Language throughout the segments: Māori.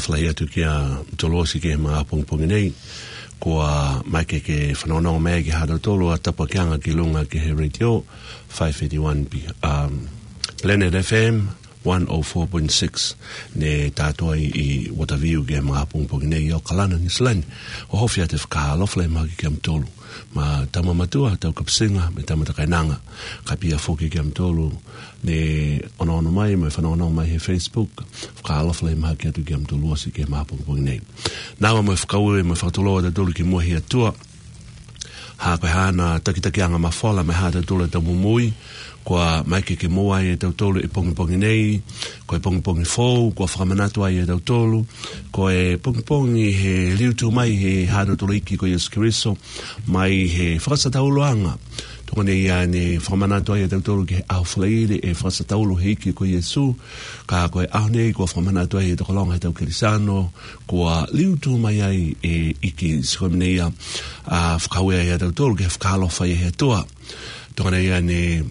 whawhla ia tu kia tolosi ke mga pongpongi nei, kua mai ke whanonao mea ki hara tolo a tapa kianga ki lunga ki he radio 581 Planet FM 104.6 ne tātua i Wataviu ke mga pongpongi nei o kalana ni slani o hofia te whakahalofla i maki ki am tolu ma tama matua tau kapsinga me tama takainanga ka pia foki ki am tolu ne ono mai me whanaono mai he Facebook whakahalofla i maki atu ki am tolu osi ke mga pongpongi nei nawa me whakaue me whakatoloa ta tolu ki mua hi atua ha koe hana takitakianga mawhala me hata tolu ta mumui kua maike ke moa e tau tolu e pongi nei, ko e pongi fōu, kua whakamanatu ai e tau tolu, ko e pongi he liutu mai he hara tolu iki ko Yesu Kiriso, mai he whakasatauloanga. Tonga nei ia ne whakamanatu ai e tau tolu ke au whalaire e whakasataulo he iki ko Yesu, ka ko e au nei kua whakamanatu ai e tau kalonga he tau Kirisano, kua liutu mai ai e iki sikomi nei ia whakaue ai e tau tolu ke whakalofa i he atua. Tonga nei ia ne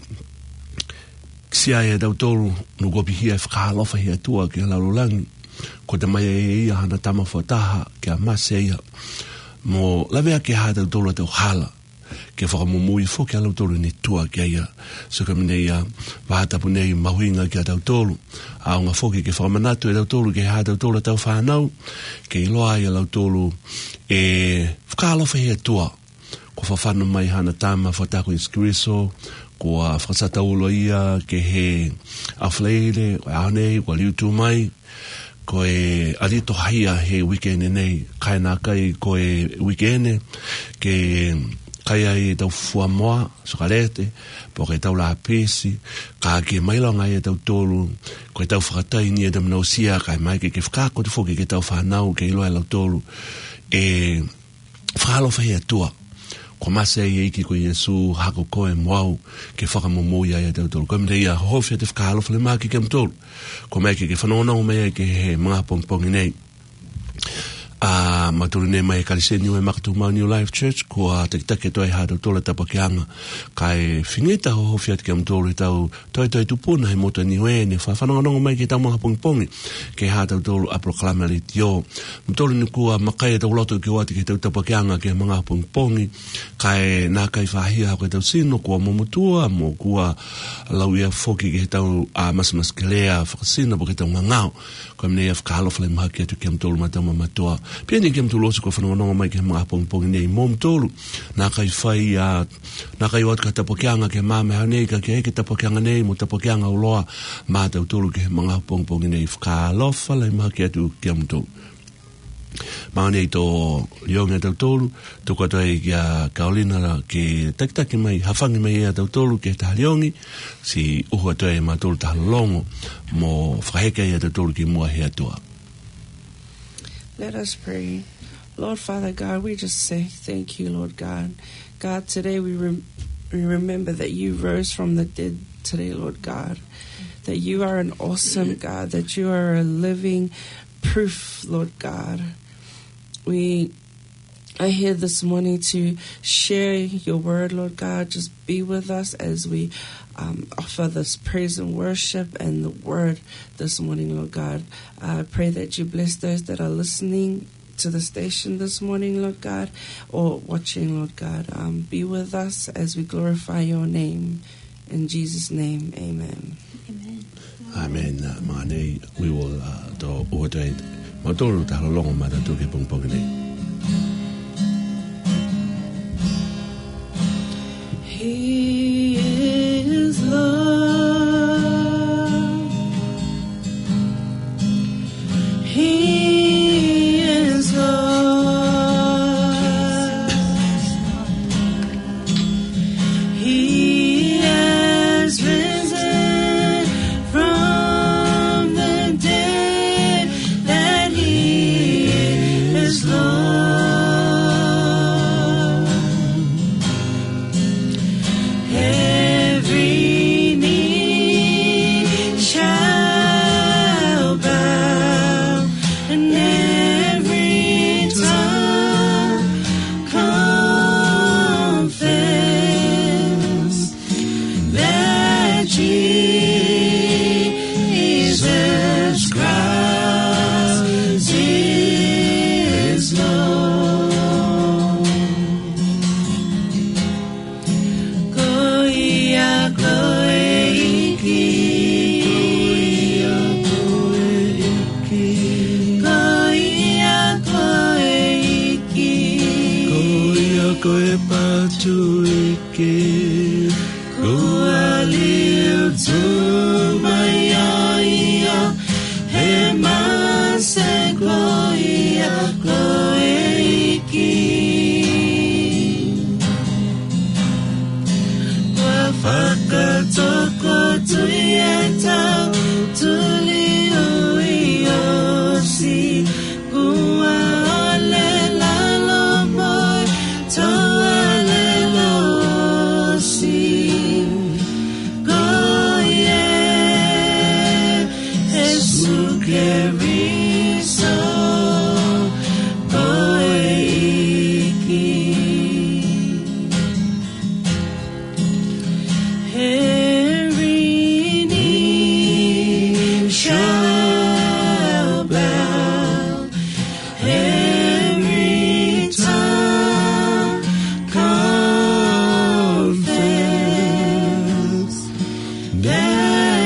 sia e dau tolu no gopi hia whakahalofa hia tua ki halarulangi ko te mai e ia hana tama whataha ki a mase ia mo lawea ki ha dau tolu te hala ke whakamumui fo ki halau tolu ni tua ki ia so ka mine ia wahatapu nei mahuinga ki a dau tolu a unga foki ke whakamanatu e dau tolu ke ha dau tolu tau whanau ke iloa i lau tolu e whakahalofa hia tua ko whawhanu mai hana tama whatako Yesu Kiriso kua whakasataulo ia ke he awhleire, koe aonei, kua liutu mai, koe alito haia he weekend nei, kai nā kai koe weekend, ke kai ai tau fuamoa, sokarete, po ke tau la pesi, ka ke mailonga ai tau tolu, koe tau whakatai ni e damnau sia, kai mai ke whakako te whoki ke tau whanau, ke iloa lau tolu, e whakalofa hea tua, ko mase e iki ko Yesu hako koe mwau ke whakamumuia e tau tolu. Koe mreia hofia te whakahalofa le maki ke mtolu. Ko mea ke whanonau mea ke he mga pongpongi nei. Maturu ne mai kaliseni ue makatu mau New Life Church kua takitake toi hata tola tapakianga kai fingita ho fiat ke mtolu tau toi tupuna he moto ni wene whanonga mai ke tau mga pongpongi ke hata tolu a proklama le tio mtolu ni kua makai tau loto ki wati ke tau tapakianga ke mga pongpongi kai nā kai whahia hako tau sino kua momutua mo kua lauia foki ke tau masmas kelea whakasina po ke tau ngangau koe mnea whakahalofa le mahaki atu ke mtolu matau mamatua pia ni ke mtulu osu ko whanonga mai ke mga pongpongi nei mo mtulu nā kai whai nā kai watu ka tapokianga ke mame hanei ka ke heke tapokianga nei mo tapokianga uloa mā tau tulu ke mga pongpongi nei whakalofa le mahaki atu ke mtulu Maanei tō lionga tau tolu, tō katoa i kia kaolina ke takitaki mai, hawhangi mai ea tau tolu ke tahaliongi, si uhua toa e mātolu tahalolongo, mo whaheka ea tau tolu ki mua hea toa. Let us pray. Lord Father God, we just say thank you, Lord God. God, today we remember that you rose from the dead today, Lord God. That you are an awesome God, that you are a living proof, Lord God. We are here this morning to share your word, Lord God. Just be with us as we offer this praise and worship and the word this morning, Lord God. I pray that you bless those that are listening to the station this morning, Lord God, or watching, Lord God. Be with us as we glorify your name. In Jesus' name, amen. Amen. Amen. Maanei, we will do uatoi matolu tahalolongo matatu ke pongpongi nei. He is love. He is love. He has risen from the dead, that he is Lord.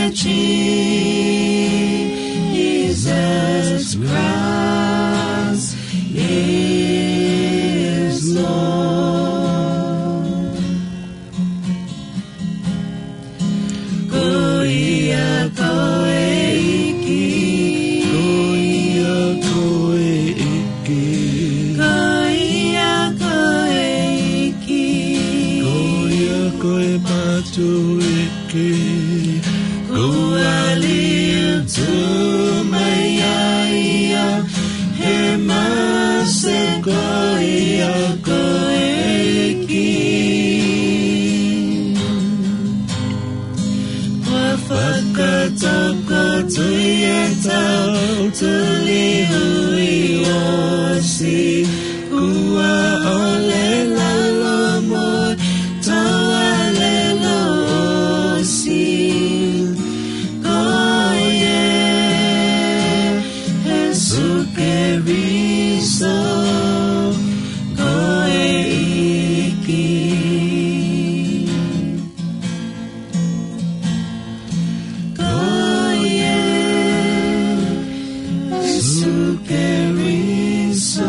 Jesus Christ is Lord. Goia koeiki, goia koeiki, goia koeiki, goia koe patuiki, goaliu tu maiaia, he mase goia koeiki. Whakatoko tui e tau tuli hui osi, kua ole lalo moi, tau ale lo osi. Goye, Jesu Keriso, goeiki. Goye, Jesu Keriso,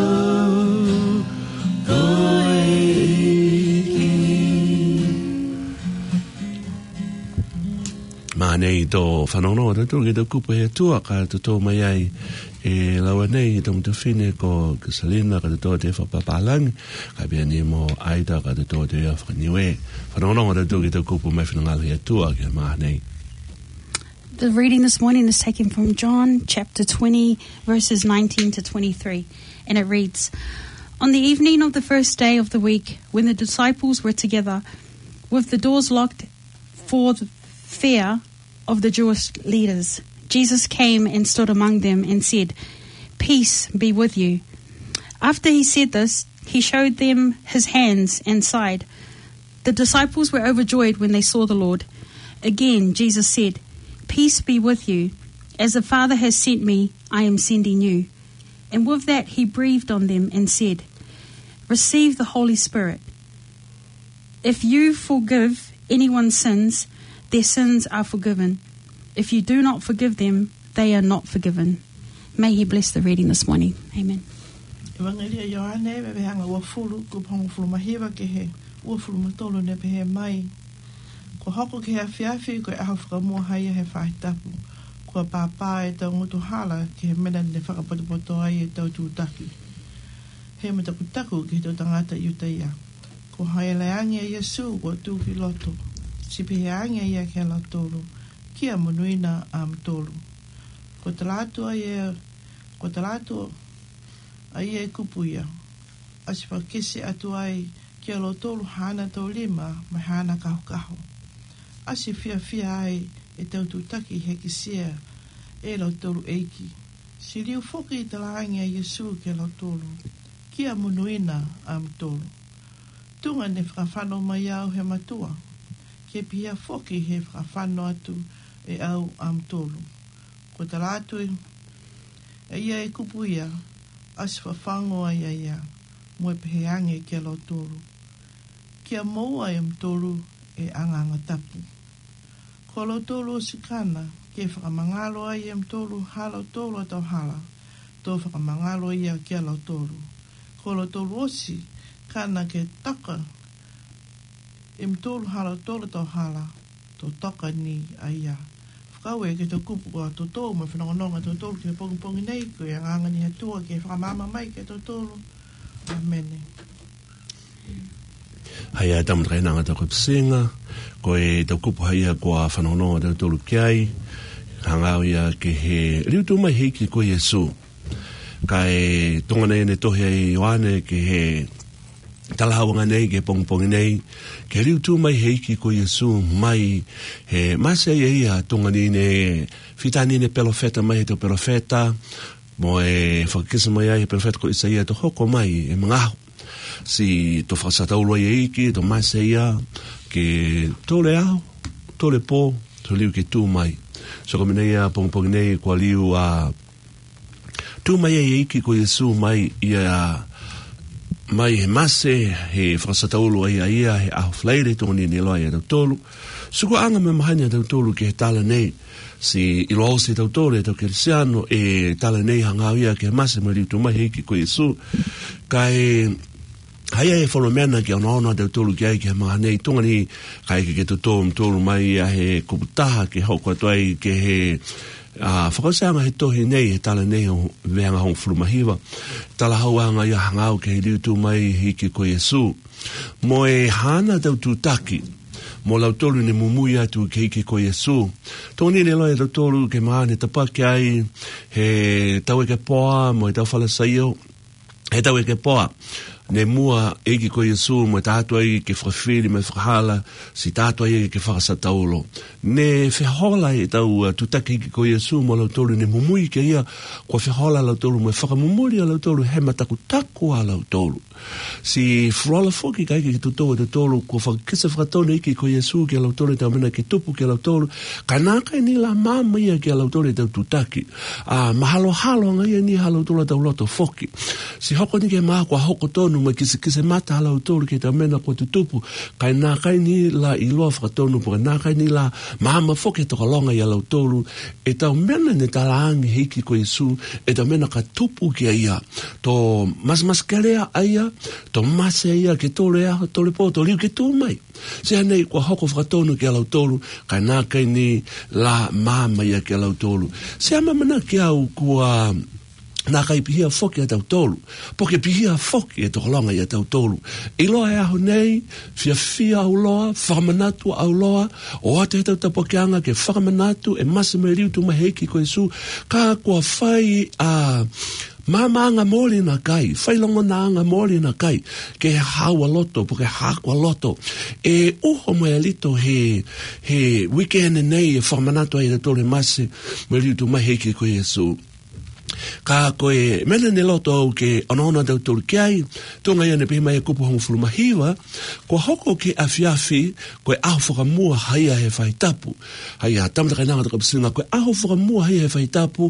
goeiki. Nei to whanono to ke to kupu he tua ka to mai ai e lawa nei to to fine ko Salina ka to te whapapalang ka bia ni mo aida ka to te whaniwe whanono to ke to kupu mai whanangal he tua ke maha nei. The reading this morning is taken from John chapter 20 verses 19 to 23 and it reads, On the evening of the first day of the week, when the disciples were together with the doors locked for the fear of the Jewish leaders, Jesus came and stood among them and said, Peace be with you. After he said this, he showed them his hands and side. The disciples were overjoyed when they saw the Lord. Again, Jesus said, Peace be with you. As the Father has sent me, I am sending you. And with that he breathed on them and said, Receive the Holy Spirit. If you forgive anyone's sins, their sins are forgiven. If you do not forgive them, they are not forgiven. May he bless the reading this morning. Amen. Evangelia Ioane ve hanga ua fulu ku pongo fulu mahiwa ke he ua fulu matolo ne pe he mai. Ko hoko ke he awhiawhi ko e aha whakamua haia he whaitapu. Ko a pāpā e tau ngutu hala ke he mena ne whakapotopoto ai e tau tūtaki. He matakutaku ke he tau tangata iutaia. Ko hae leangi a Yesu ko tūki loto. Sipi he angia ia ke la tolu. Kia monuina a mtolu. Ko talatu ai e kupuia. Asipa kisi atu ai kia lo tolu hana tau lima mai hana kahu kahu. Asi fia ai e tau tutaki he kisia e lo tolu eiki. Si riu foki i talaangi a Yesu ke lo tolu. Kia monuina a mtolu. Tunga ne whakawhano mai au he matua. Ke pia foki he whakawhano atu e au am tolu. Ko talatu e ia e kupuia, as whawhango ai ia, mo e peheange ke lo tolu. Kia moua e mtolu e anganga tapu. Ko lo tolu o sikana, ke whakamangalo ai e mtolu hala tolu atau hala, tō whakamangalo ia ke lo tolu. Ko lo tolu osi, kana ke taka, e mtolu hala tolu atau hala, tō taka ni aia. Kawe ke te kupu ko to to mo whanonga to to ke pong nei ko e nganga ni hatua ke whakamama mai ke to to. Amen. Hai a tam reina ngata ko singa ko e te kupu hai ko a whanonga to to kiai hanga ia ke he riu tu mai hiki ko Yesu. Kai tonga nei ne tohe ai Ioane ke he talahawanga nei ke pong nei ke riu tu mai heiki ko Yesu mai he masa ia tonga ni ne fitani ne pelofeta mai te pelofeta mo e whakakisa mai ai pelofeta ko Isaia to hoko mai e mga si to whasataulo heiki to masa ia ke tole au tole po to liu ke tu mai so kome nei a pong nei kwa liu a tu mai heiki ko Yesu mai ia mai he mase, he whakasataulu ai aia, he aho fleire tōni ni loa ia tautolu. Suko anga me mahanya tautolu ke he tala nei, si ilo au se tautolu e tau kerisiano, e tala nei hangau ia ke he mase ma riutu mai heiki ko Yesu. Kai haia e wholomeana ki ana tautolu ki ai ke he maha nei, tunga ni kai ke tautolu mai ia he kuputaha ke hoko atuai ke he whakausanga he tohi nei, he tala nei o veanga hong fulumahiwa. Tala hauanga ia hangau ke he riutu mai hiki ko Yesu. Mo e hana tau tūtaki, mo lautolu ne mumui atu ke hiki ko Yesu. Tōni ne loa e lautolu ke maane tapaki ai, he tau e ke poa, mo e tau whalasaio, he tau e ke poa. Ne mua eki ko Yesu mo tātua i ke whawhiri me whahala si tātua i ke whakasataulo. Ne whehola e tau tutaki eki ko Yesu mo lautolu ne mumui ke ia kua whehola lautolu mo whakamumuri a lautolu he mataku a lautolu. Si whrola whoki ka eki ke tutou e lautolu kua whakakisa whakatone eki ko Yesu ke lautolu e tau mena ke tupu ke lautolu ka nākai ni la māma ia ke lautolu e tau tutaki. Mahalo halo anga ia ni ha lautolu e tau loto whoki. Si hoko ni ke maa kua hoko tonu ma kise mata hala utolu ke ta mena ko tutupu kai na kai ni la iloa whakatonu po na kai ni la mahama whoke to kalonga i ala utolu e tau mena ne talaangi hiki ko Yesu e tau mena ka tupu ki ia to mas kelea aia to mase ia ke tole a tole po to liu ke tu mai se nei ko hoko whakatonu ki ala utolu kai na kai ni la mahama ia ki ala utolu se ama mana ki au kua nā kai pihia whoki a tautolu. Poke pihia whoki e tokolonga i a tautolu. Iloa e aho nei, fia au loa, whakamanatu au loa, o ate he tautapokeanga ke whakamanatu e masime riutu maheiki ko Yesu, ka kua whai a mama anga mori na kai, whailongo na anga mori na kai, ke hawa loto, poke hakwa loto. E uho mo e lito he weekend nei e whakamanatu a i tautolu e masi me riutu maheiki ko Yesu. Ka koe mena ne loto au ke anona tautolu ki ai, tonga ia ne pihima e kupu hongu fulumahiwa, ko hoko ke afiafi, koe aho whakamua haia he whaitapu. Haia, tamata kai nanga takapisinga, koe aho whakamua haia he whaitapu,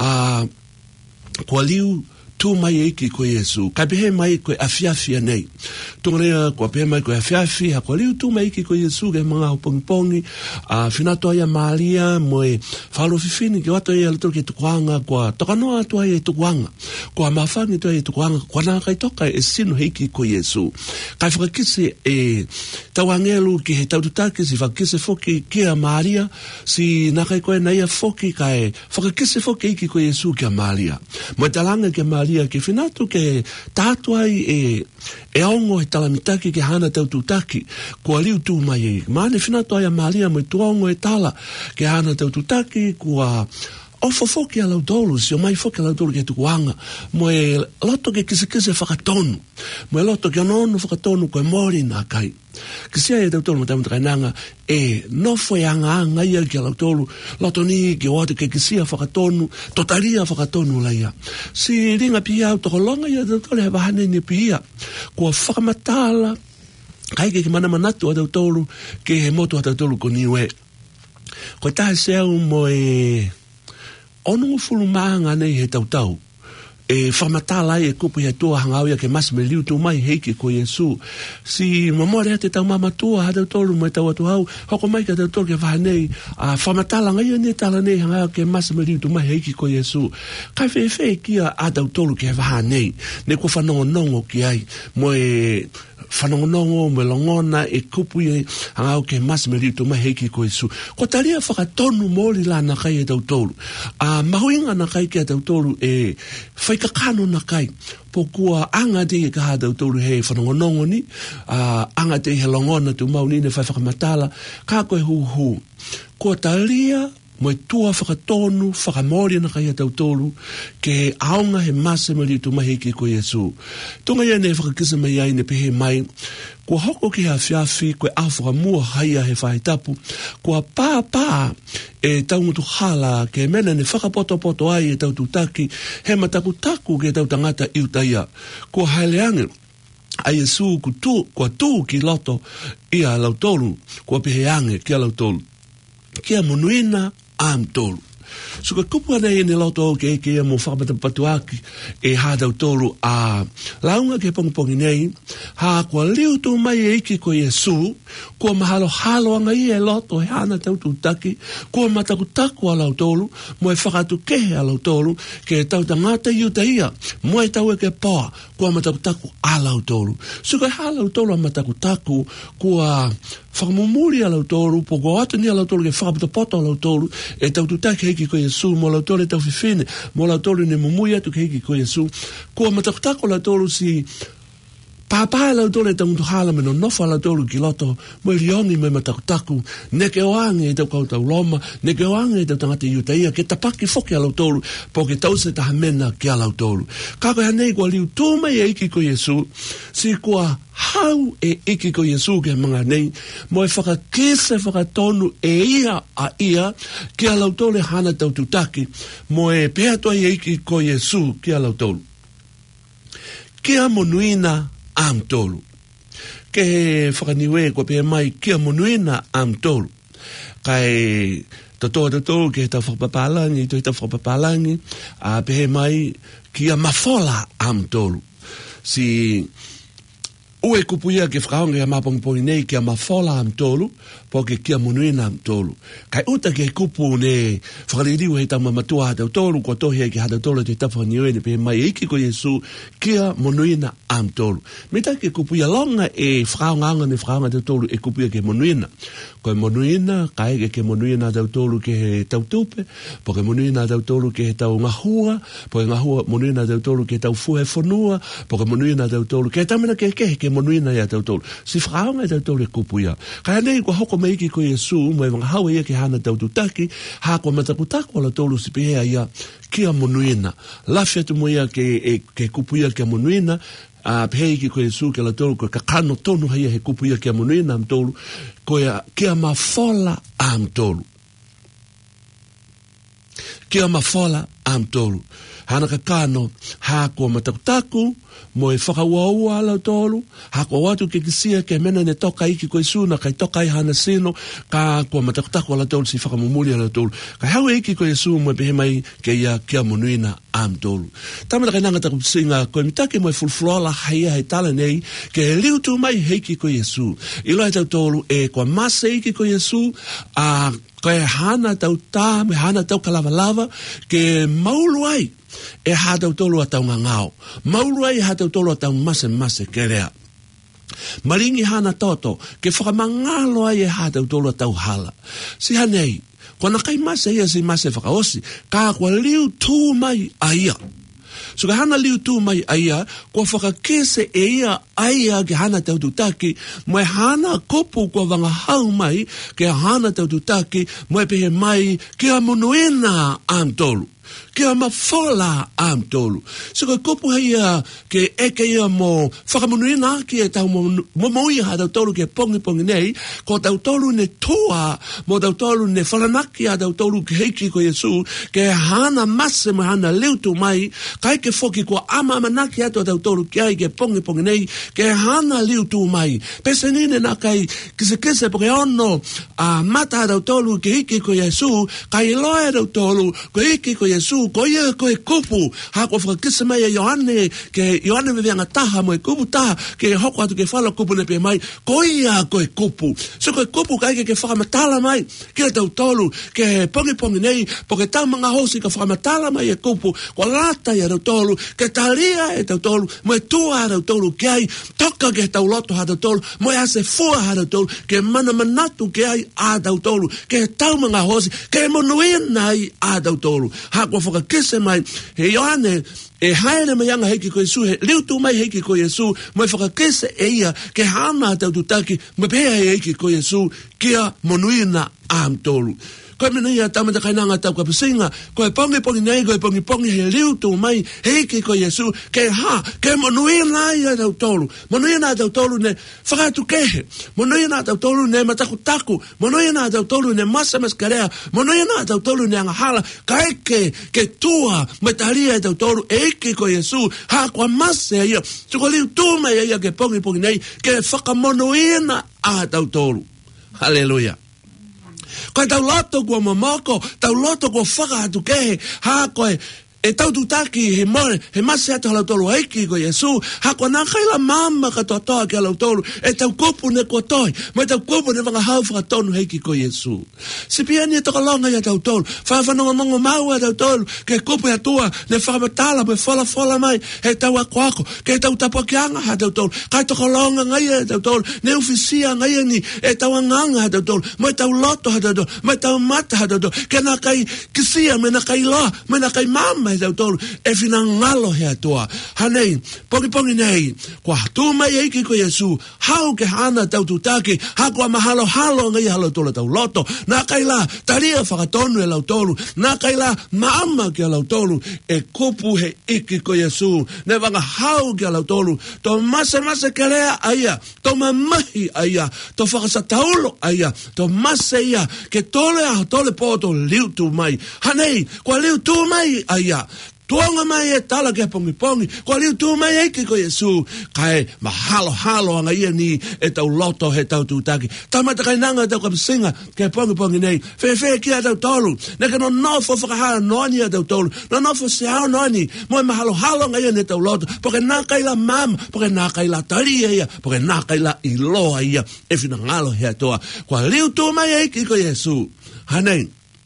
kua liu tu mai eiki ko Yesu. Ka pehe mai koe afiafi anei. Tonga rea, kua pehe mai koe afiafi, ha kua liu tu mai eiki ko Yesu, ke mga hopongipongi, whinato ai a Maria, moe whalo fifini, ke wato ai a litoro ke tukuanga, kua tokanoa atu ai e tukuanga, kua mawhangi tu ai e tukuanga, kua nā kai toka e sino heiki ko Yesu. Kai whakakise e tauangelu ki he taututake, si whakakise foki ki a Maria, si nā kai koe na ia foki, kai whakakise foki eiki ko Yesu ki a Maria. Moe talanga ki a Maria, ke whinato ke tātuai e aongo he talamitaki ke hana taututaki kua liu tū mai e. Maane whinato ai a Maria mo tuaongo e tala ke hana taututaki kua ofo foki a lautolu, si o mai foki a lautolu ke tukuanga, mo e loto ke kise whakatonu, mo e loto ke anono whakatonu koe mori nā kai. Kisia e tautolu mo tamuta kainanga, e nofo e anga ia ki a lautolu, loto ni ke oate ke kisia whakatonu, totaria whakatonu laia. Si ringa pihia au toko longa ia tautolu he wahane ni pihia, kua whakamatala, kai ke mana manatu a tautolu, ke he motu a tautolu ko niwe. Koe tahe seu mo e onu fulu maanga nei he tautau. E whamatala e kupu he tua hangau ia ke masime liu tu mai heiki ko Yesu. Si mamore te tau mamatua ha tautolu mo e tau atu hau, hoko mai ka tautolu ke whanei, whamatala ngai ne tala nei hangau ke masime liu tu mai heiki ko Yesu. Kai whewhe kia a tautolu ke whanei, ne ko whanongonongo ki ai, mo e whanongonongo me longona e kupu i hangau ke masime liu tu mai heiki ko Yesu. Ko taria whakatonu mori la na kai e tautolu. Mahuinga na kai ke a tautolu e whaikakano na kai. Po kua anga te e kaha tautolu he whanongonongo ni, anga te he longona tu mau ni ne whakamatala, ka koe hu. Ko taria mo e tua whakatonu, whakamori na kai a tautolu, ke aonga he mase mali tu mahiki ko Yesu. Tunga ia ne whakakisa mai ai ne pehe mai, kua hoko ki ha whiawhi, koe au whakamua haia he whaitapu, kua pā e taungutu hala ke mena ne whakapoto ai e taututaki, he matakutaku ke tautangata iutaia. Kua haeleange, a Yesu kua tū ki loto i a lautolu, kua pehe ange ki a lautolu. Kia monuina am tolu. So ka kupu ana e ne loto ke mo whakapata patuaki e hādau tolu a launga ke pongpongi nei ha kua liu tu mai e iki ko Yesu kua mahalo halo anga i e loto he hana tautu taki kua matakutaku a lau tolu mo e whakatu kehe a lau tolu ke tau tangata iuta ia mo e tau e ke pā kua matakutaku a lau tolu. So ka ha lau tolu a matakutaku kua whakamumuri a lau tolu po kua atu ni a lau tolu ke whakapata poto a lau tolu e tautu taki heiki ko Yesu mo lau tolu e tau whiwhine mo lau tolu ne mumui atu ke heiki ko Yesu kua matakutako lau tolu si pāpāe lau tolu e tangutu hala me no nofa lau tolu ki loto mo i riongi me matakutaku ne ke oange e tau kautau loma ne ke oange e tau tangata iuta ia ke tapaki foki a lau tolu po ke tau se taha mena ki a lau tolu kako hanei kua liu tūmai e iki ko Yesu si kua hau e iki ko Yesu ke mga nei mo e whakakese whakatonu e ia a ia ki a lau tolu e hana tau tutaki mo e pēa toa e iki ko Yesu ki a lau tolu ki a monuina am tolu. Ke whakaniwe kua pēr mai kia monuina am tolu. Kai tatoa ke tau whakapapalangi, toi tau whakapapalangi, a pēr mai kia mafola am tolu. Si ue kupuia ke whakaonga ia mapongponi nei kia mafola am tolu, po ke kia monuina am tolu. Kai uta ke kupu ne whakaririu hei tau mamatua hatau tolu, kua tohi ke hatau tolu te tau whakaniwe ne pēr mai iki ko Yesu kia monuina am tolu. Mita ke kupuia longa e whakaonga ne whakaonga tau tolu e kupuia ke monuina. Koe monuina, kai ke monuina tau tolu ke he tau tupe, po ke monuina tau tolu ke he tau ngahua, po ke ngahua monuina tau tolu ke tau fuhe whanua, po ke monuina tau tolu ke tamina ke monuina ia tau tolu. Si whakaonga tau tolu e kupuia. Kai anei kua hoko mai ki ko Yesu, mo e wangahau ia ke hana tau tutaki, ha kua matakutako ala tolu si pehea ia kia monuina. Lafia tu mo ia ke kupuia ke monuina, a pehei ki ko Yesu ke la tolu, ko kakano tonu haia he kupuia ke monuina am tolu, ko ia kia mafola am tolu. Kia mafola am tolu. Hana kakano, ha kua matakutaku, mo e whakaua ala tolu, ha kua watu ke kisia ke mena ne toka iki ko Yesu na kai toka i hana sino, ka kua matakutaku ala tolu si whakamumuli ala tolu. Kai hawe iki ko Yesu mo e pehe mai ke ia kia monuina am tolu. Tamata kai nanga taku singa, koe mitake mo e fulfulola haia hei tala nei, ke e liu tu mai heiki ko Yesu. Ilo e tau tolu e kua masa iki ko Yesu, a koe hana tau tā, me hana tau kalavalava, ke maulu ai, e hātau tolu a tau ngangao. Maulu ai e hātau tolu a tau mase ke rea. Maringi hana toto, ke whakamangalo ai e hātau tolu a tau hala. Si hanei, kua nakai mase ia si mase whakaosi, ka kua liu tū mai a ia. So ka hana liu tū mai a ia, kua whakakese e ia aia ke hana tau tutaki, mo e hana kopu kua wangahau mai, ke hana tau tutaki, mo e pehe mai, ke a monuena am tolu. Kia mafola am tolu. So ka kopu haia ke eke ia mo whakamonuina ki e tau momoia ha tau tolu ke pongi nei, ko tau tolu ne toa, mo tau tolu ne whalanaki a tau tolu ke heiki ko Yesu, ke hana mase mo hana leutu mai, kai ke foki ko ama manaki ato tau tolu ki ai ke pongi nei, ke hana leutu mai. Pese nine na kai kise poke ono a mata tau tolu ke heiki ko Yesu, kai loe tau tolu ko heiki ko Yesu, ko ia ko e kupu, ha ko whakakisa mai a Ioane, ke Ioane me veanga taha mo e kupu taha, ke hoko atu ke whala kupu ne pe mai, ko ia ko e kupu. So ko e kupu ka ike ke whakamatala mai, ki a tau tolu, ke pongi nei, po ke tau mga hosi ka whakamatala mai e kupu, ko lata i a tau tolu, ke talia e tau tolu, mo e tua a tau tolu, ke ai toka ke tau loto ha tau tolu, mo e ase fua ha tau tolu, ke mana manatu ke ai a tau tolu, ke tau mga hosi, ke monuina ai a tau tolu, ha ko whakakese mai, he Ioane, e haere mai anga heiki ko Yesu, he liutu mai heiki ko Yesu, mo e whakakese e ia, ke hana tau tutaki, mo pēa heiki ko Yesu, kia monuina am tolu. Koe mena ia tamata kainanga tau ka pasinga, koe pongi nei, koe pongi he liutu mai, heiki ko Yesu, ke monuina ia tau tolu, monuina tau tolu ne whakatu kehe, monuina tau tolu ne matakutaku, monuina tau tolu ne masa maskarea, monuina tau tolu ne angahala, kaike, ke tua, metaria tau tolu, heiki ko Yesu, ha kwa mase ia, tuko liutu mai ia ke pongi nei, ke whakamonuina a tau tolu. Hallelujah. Koe tau loto kua mamoko, tau loto kua whaka atu kehe, ha koe, e tau tutaki he more, he masi atu halau tolu aiki ko Yesu, ha kua nā kaila mama ka toa ki halau tolu, e tau kupu ne kua toi, mai tau kupu ne wanga hau whaka tonu heiki ko Yesu. Si pia ni e toka longa ia tau tolu, whanongo mau a tau tolu, ke kupu e atua, ne whakamatala, me fola mai, he tau a kuako, ke tau tapo ki anga ha tau tolu, kai toka longa ngai a tau tolu, ne ufisia ngai ni, e tau anganga ha tau tolu, mai tau loto ha tau tolu, mai tau mata ha tau tolu, ke nā kai kisia, me nā kai loa, me nā kai mama, tau tolu e fina ngalo he atua hanei pongi nei kwa tu mai eiki ko Yesu hau ke hana tau tutaki ha kwa mahalo ngai halo tolu tau loto na kaila taria whakatonu e lau tolu na kaila maama ke lau tolu e kupu he iki ko Yesu ne wanga hau ke lau tolu to mase kelea aia to mamahi aia to whakasataulo aia to mase ia ke tole poto liu tu mai hanei kwa liu tu mai aia tuanga mai e tala ke pongi, kwa liu tu mai eiki ko Yesu, kai mahalo anga ia ni e tau loto he tau tutaki. Tamata kai nanga tau kapsinga ke pongi nei, fe kia tau tolu, neka no nofo whakahala noani a tau tolu, no nofo seao noani, moe mahalo anga ia ne tau loto, poke nā kaila mama, poke nā kaila taria ia, poke nā kaila iloa ia, e fina ngalo he atoa, kwa liu tu mai eiki ko Yesu, hanei,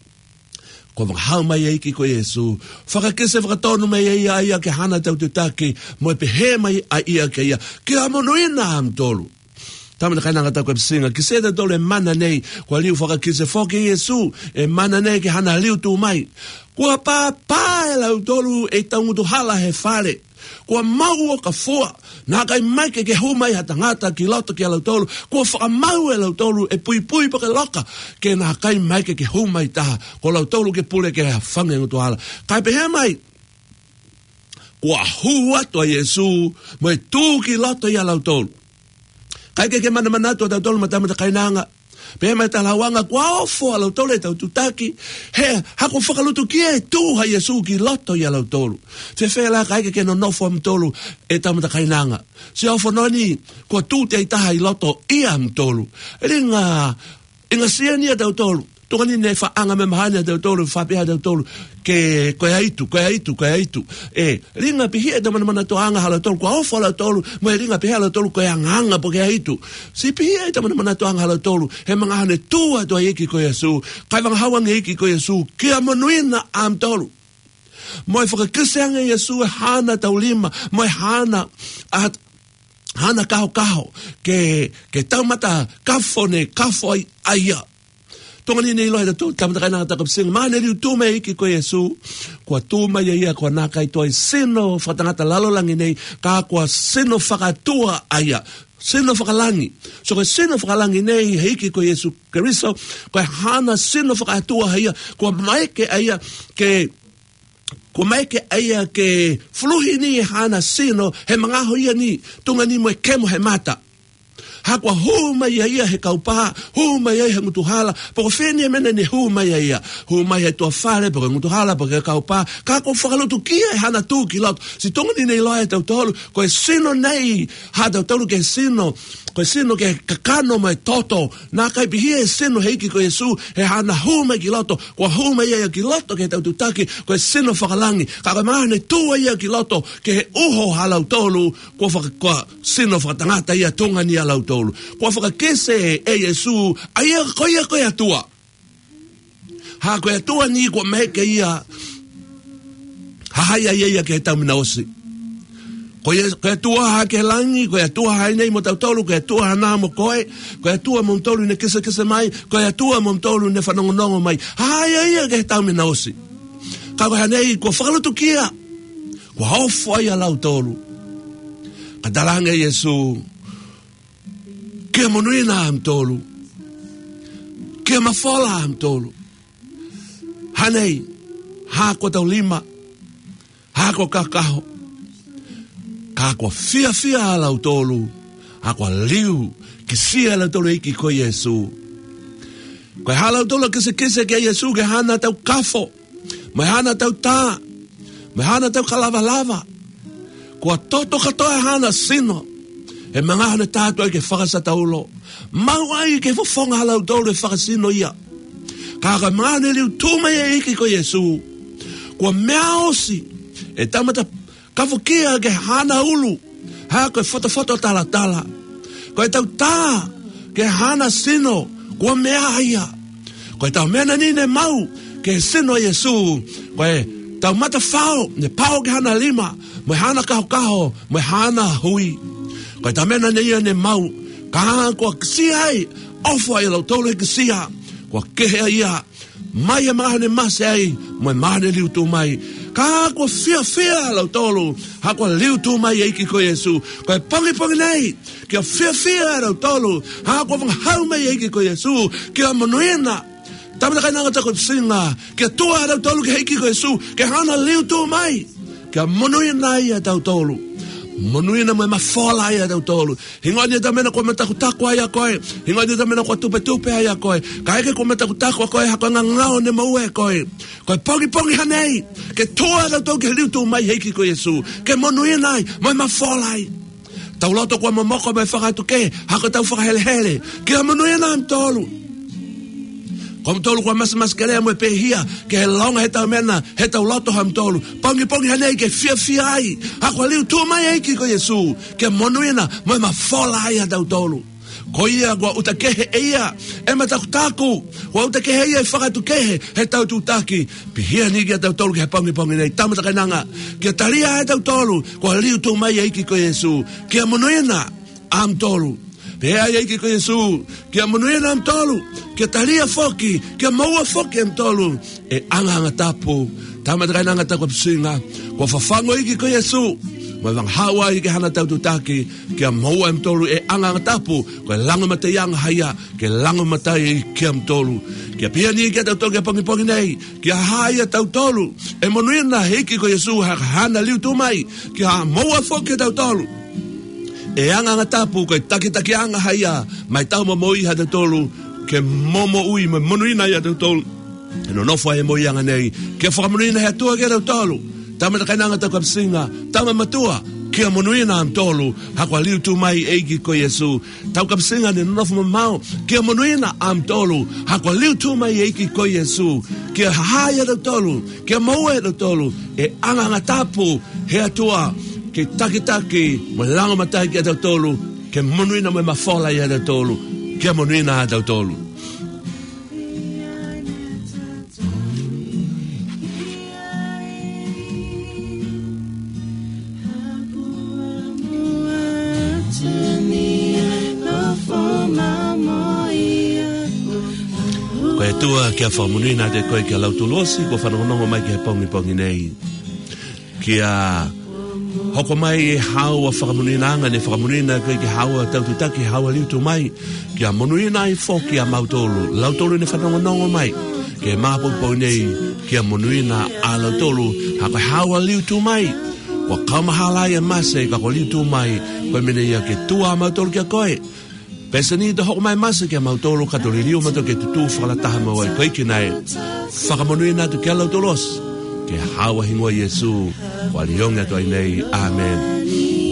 ko hau mai eiki ko Yesu. Whakakese whakatonu mai ia ke hana tau tutaki, mo e pehe mai a ia ke ia, ke amonuina am tolu. Tamana kainanga tau koe singa, ki se tolu e mana nei, kua liu whakakese whoke Yesu, e mana nei ke hana liu tu mai. Kua pā e lau tolu e taungutu hala he whare. Kua mau o ka fua, nā kai mai ke humai ha tangata ki loto ki alau tolu, kua whakamau e lau tolu e pui pa ke loka, ke nā kai mai ke humai taha, ko lau tolu ke pule ke whange ngutu hala. Kai pehe mai, kua hu atu a Yesu, mo e tū ki loto i alau tolu. Kai ke mana manatu a tau tolu matamata kainanga, pe mai talawanga kwa ofo alau tolu e tau tutaki he hako whakalutu ki e tū ha Yesu ki loto i alau tolu te whela kai ke no nofo am tolu e tamata kainanga se ofo noni kua tū te itaha i loto i am tolu inga siani a tau tolu tukani ne whaanga me mahane a tau tolu whapea tau tolu ke koe aitu e ringa pihi e tamana to anga hala tolu kua ofo hala tolu mo e ringa pihi hala tolu koe anganga po ke aitu si pihi e tamana to anga hala tolu he mga hane tua to eiki ko Yesu kai wanga hawang eiki ko Yesu ki a manuina am tolu mo e whakakise anga Yesu e hana tau lima mo e hana kaho ke taumata kafo ai aia tongani nei lohe tatu tamata kai nanga takap singa maane riu tu mei iki ko Yesu kua tu mai ia kua nakai toi sino whakatangata lalolangi nei ka kua sino whakatua aia sino whakalangi so kua sino whakalangi nei heiki ko Yesu Keriso kua hana sino whakatua aia kua maike aia ke fluhi ni hana sino he mangaho ia ni tunga ni mo e kemo he mata hakwa huma ia he kaupa huma ia he ngutuhala poko feni mena ni huma ia huma ia to fale poko ngutuhala poko kaupa ka ko whakalutu kia hana tu ki lot si tonga ni nei loa e tau tolu ko e sino nei ha tau tolu ke sino ko e sino ke kakano mai toto na kai pihi e sino heiki ko Yesu he hana huma ki loto ko huma ia ki loto ke tau tutaki ko e sino whakalangi ka ko mahane tua ia ki loto ke he uho halau tolu ko sino whakatangata ia tonga ni alau tolu kua whakakese e Yesu aia koe atua ha koe atua ni kua meheke ia hahai ia ke tau mina osi koe atua ha ke langi koe atua hai nei mo tau tolu koe atua hana mo koe atua mo tolu ne kese mai koe atua mo tolu ne whanongonongo mai hahai ia ke tau mina osi ka koe hanei kua whakalutu kia kua hofo ia lau tolu ka dalanga Yesu kia monuina am tolu, kia mafola am tolu. Hanei, hako tau lima, hako kakaho, kako fia alau tolu, hako liu, kisia alau tolu iki ko Yesu. Koe halau tolu kise ke Yesu ke hana tau kafo, mai hana tau tā, mai hana tau kalava, kua toto katoa hana sino, e mga hana tātua ke whakasata ulo. Mau ai ke whafonga halau tolu e whakasino ia. Kaka mane liu tuma e iki ko Yesu. Kua mea osi. E tamata kafukia ke hana ulu. Ha koe foto tala. Koe tau tā ke hana sino. Kua mea ia. Koe tau mena nine mau ke sino Yesu. Koe tau mata whao ne pao ke hana lima. Moe hana kaho. Moe hana hui. Koe tau mena nia ne mau. Ka kua kisia ai. Ofa i lau tolu he kisia. Kua kehe ia. Mai e mahane mase ai. Moe mahane liu tu mai. Ka kua fia lau tolu. Ha kua liu tu mai eiki ko Yesu. Koe pongi nei. Kia fia lau tolu. Ha kua hau mai eiki ko Yesu. Kia manuena. Tamina kai nanga tako singa. Kia tua lau tolu ke eiki ko Yesu. Kia hana liu tu mai. Kia manuena ia tau tolu. Manuina mo mafola ia tau tolu. Hingoni ta mena ko mataku ia koe. Hingoni ta mena ko tupe ia koe. Ka eke ko mataku koe ha ko ngao ne mau e koe. Koe pongi hanei. Ke toa tau tolu ke liu tu mai heiki ko Yesu. Ke manuina ai mo mafola ai. Tau loto ko mamoko me whakatu ke. Ha ko tau whakahele. Ke manuina am tolu. Kom tolu kwa mas kelea mo pehia ke he longa he tau mena he tau loto ham tolu pongi hanei ke fia ai ha kwa liu tu mai eiki ko Yesu ke monuina mo ma fola ai tau tolu ko ia kwa utakehe ia e mataku kwa utakehe ia whakatu kehe he tau tutaki pihia ni kia tau tolu ke he pongi nei tamata kainanga ke taria he tau tolu kwa liu tu mai eiki ko Yesu ke monuina am tolu Pea eiki ko Yesu, kia manuena am tolu, kia talia foki, kia maua foki am tolu, e anga tapu, tamata nanga taku psinga, kwa fafango eiki ko Yesu, mo vang hawa eiki hana tau tutaki, kia maua am tolu, e anga tapu, kwa lango mata yang haya, kia lango mata eiki am tolu, kia pia ni kia tau tolu, kia pongi nei, kia haya tau tolu, e manuena eiki ko Yesu, hana liu tumai, kia maua foki tau tolu, e anga tapu ko taki anga haia mai tau mo i hada tolu ke momo ui me monuina ia tolu no fa e mo anga nei ke fa monuina ha tua ke tolu tama ka nanga ta kapsinga tama matua ke monuina am tolu ha kwa liu tu mai eiki ko Yesu tau kapsinga ne no fa mau ke monuina am tolu ha kwa liu tu mai eiki ko Yesu ke haia tolu ke mo e tolu e anga tapu he atua ke taki, mo lango matai ki atau tolu, ke monuina mo mafola i atau tolu, ke monuina atau tolu. Koe tua kia whamonuina te koe kia lautulosi, ko whanongonongo mai kia pongi nei. Kia hoko mai e haua whakamunina ne whakamunina koe ki haua taututaki haua liutu mai kia monuina i whoki a mautolu lautolu ne whanongonongo mai ke mapopo nei kia monuina a lautolu hako haua liutu mai wa kamahala ia mase kako liutu mai koe mene ia ke tua a mautolu kia koe pesani te hoko mai mase kia mautolu katoli liu mato ke tutu whakalataha mawai koe ki nai whakamunina tu kia lautolos ke hawa hingoa Yesu, kwa lionga toi nei, amen.